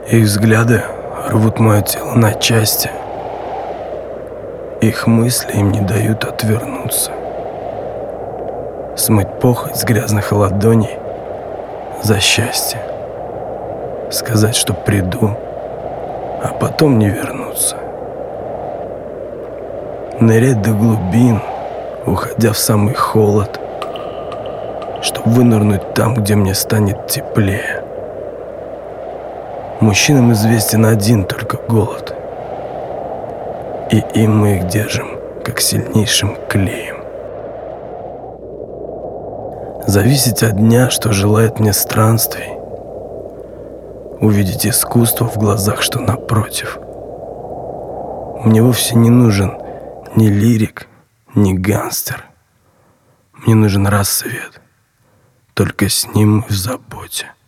Их взгляды рвут мое тело на части. Их мысли им не дают отвернуться. Смыть похоть с грязных ладоней за счастье. Сказать, что приду, а потом не вернуться. Нырять до глубин, уходя в самый холод, чтоб вынырнуть там, где мне станет теплее. Мужчинам известен один только голод, и им мы их держим, как сильнейшим клеем. Зависеть от дня, что желает мне странствий, увидеть искусство в глазах, что напротив. Мне вовсе не нужен ни лирик, ни гангстер. Мне нужен рассвет, только с ним в заботе.